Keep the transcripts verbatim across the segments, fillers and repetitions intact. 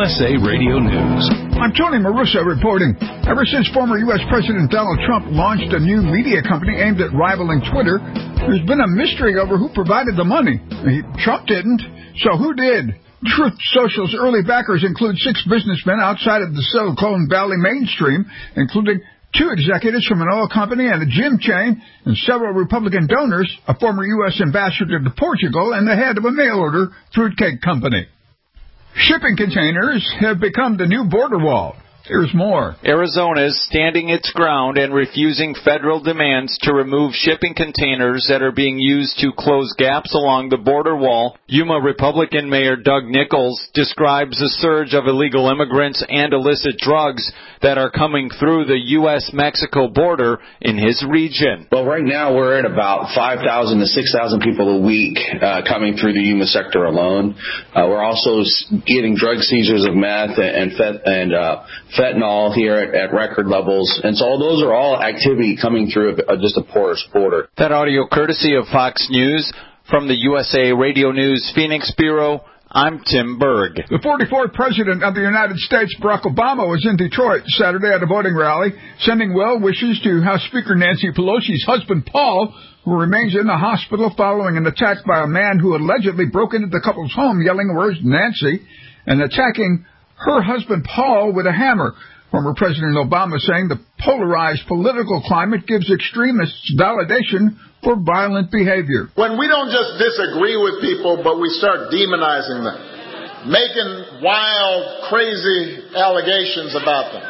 S A Radio News. I'm Tony Maruso reporting. Ever since former U S President Donald Trump launched a new media company aimed at rivaling Twitter, there's been a mystery over who provided the money. Trump didn't, so who did? Truth Social's early backers include six businessmen outside of the Silicon Valley mainstream, including two executives from an oil company and a gym chain, and several Republican donors, a former U S ambassador to Portugal, and the head of a mail-order fruitcake company. Shipping containers have become the new border wall. Here's more. Arizona is standing its ground and refusing federal demands to remove shipping containers that are being used to close gaps along the border wall. Yuma Republican Mayor Doug Nichols describes a surge of illegal immigrants and illicit drugs that are coming through the U S Mexico border in his region. Well, right now we're at about five thousand to six thousand people a week uh, coming through the Yuma sector alone. Uh, we're also getting drug seizures of meth and, fet- and uh, fentanyl here at, at record levels. And so those are all activity coming through a, just a porous border. That audio courtesy of Fox News. From the U S A Radio News Phoenix Bureau, I'm Tim Berg. The forty-fourth President of the United States, Barack Obama, was in Detroit Saturday at a voting rally, sending well wishes to House Speaker Nancy Pelosi's husband, Paul, who remains in the hospital following an attack by a man who allegedly broke into the couple's home yelling, "Where's Nancy?" and attacking her husband, Paul, with a hammer. Former President Obama saying the polarized political climate gives extremists validation for violent behavior. When we don't just disagree with people, but we start demonizing them, making wild, crazy allegations about them,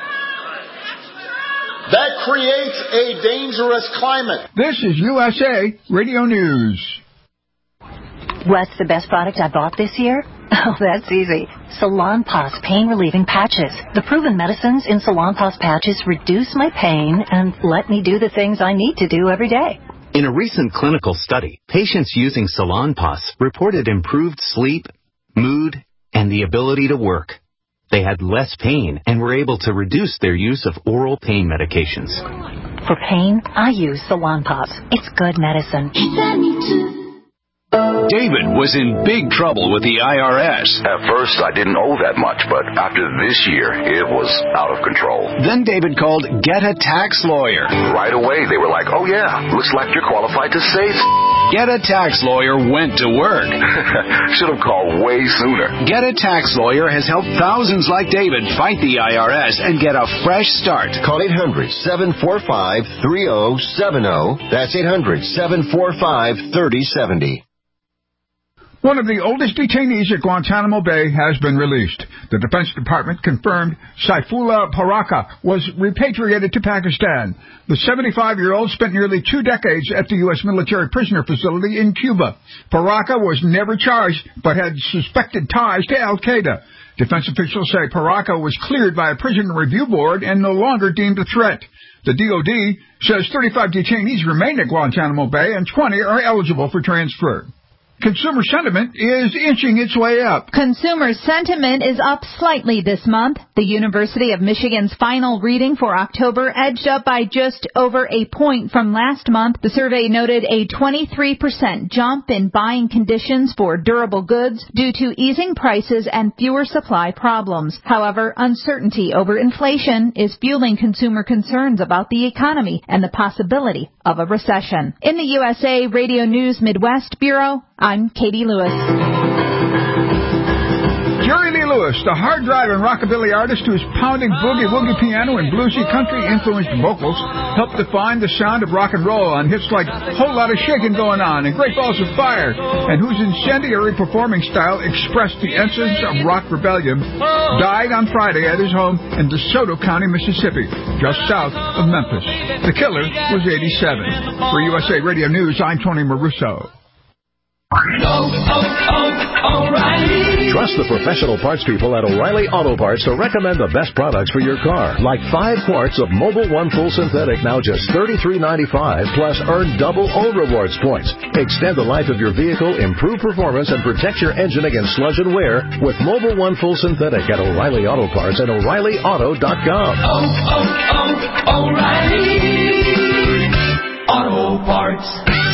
that creates a dangerous climate. This is U S A Radio News. What's the best product I bought this year? Oh, that's easy. Salonpas pain-relieving patches. The proven medicines in Salonpas patches reduce my pain and let me do the things I need to do every day. In a recent clinical study, patients using Salonpas reported improved sleep, mood, and the ability to work. They had less pain and were able to reduce their use of oral pain medications. For pain, I use Salonpas. It's good medicine. David was in big trouble with the I R S. At first, I didn't owe that much, but after this year, it was out of control. Then David called Get a Tax Lawyer. Right away, they were like, "Oh yeah, looks like you're qualified to save." Get a Tax Lawyer went to work. Should have called way sooner. Get a Tax Lawyer has helped thousands like David fight the I R S and get a fresh start. Call eight hundred, seven four five, three oh seven oh. That's eight hundred, seven four five, three oh seven oh. One of the oldest detainees at Guantanamo Bay has been released. The Defense Department confirmed Saifullah Paraka was repatriated to Pakistan. The seventy-five-year-old spent nearly two decades at the U S military prisoner facility in Cuba. Paraka was never charged, but had suspected ties to al-Qaeda. Defense officials say Paraka was cleared by a prison review board and no longer deemed a threat. The D O D says thirty-five detainees remain at Guantanamo Bay and twenty are eligible for transfer. Consumer sentiment is inching its way up. Consumer sentiment is up slightly this month. The University of Michigan's final reading for October edged up by just over a point from last month. The survey noted a twenty-three percent jump in buying conditions for durable goods due to easing prices and fewer supply problems. However, uncertainty over inflation is fueling consumer concerns about the economy and the possibility of a recession. In the U S A Radio News Midwest Bureau, I'm Katie Lewis. Jerry Lee Lewis, the hard-driving rockabilly artist whose pounding boogie-woogie piano and bluesy country-influenced vocals helped define the sound of rock and roll on hits like Whole Lot of Shakin' Going On and Great Balls of Fire, and whose incendiary performing style expressed the essence of rock rebellion, died on Friday at his home in DeSoto County, Mississippi, just south of Memphis. The killer was eighty-seven. For U S A Radio News, I'm Tony Maruso. Oh, oh, oh, O'Reilly. Trust the professional parts people at O'Reilly Auto Parts to recommend the best products for your car. Like five quarts of Mobil One Full Synthetic, now just thirty-three ninety-five, plus earn double O Rewards points. Extend the life of your vehicle, improve performance, and protect your engine against sludge and wear with Mobil One Full Synthetic at O'Reilly Auto Parts and O'Reilly Auto dot com. Oh, oh, oh, O'Reilly Auto Parts.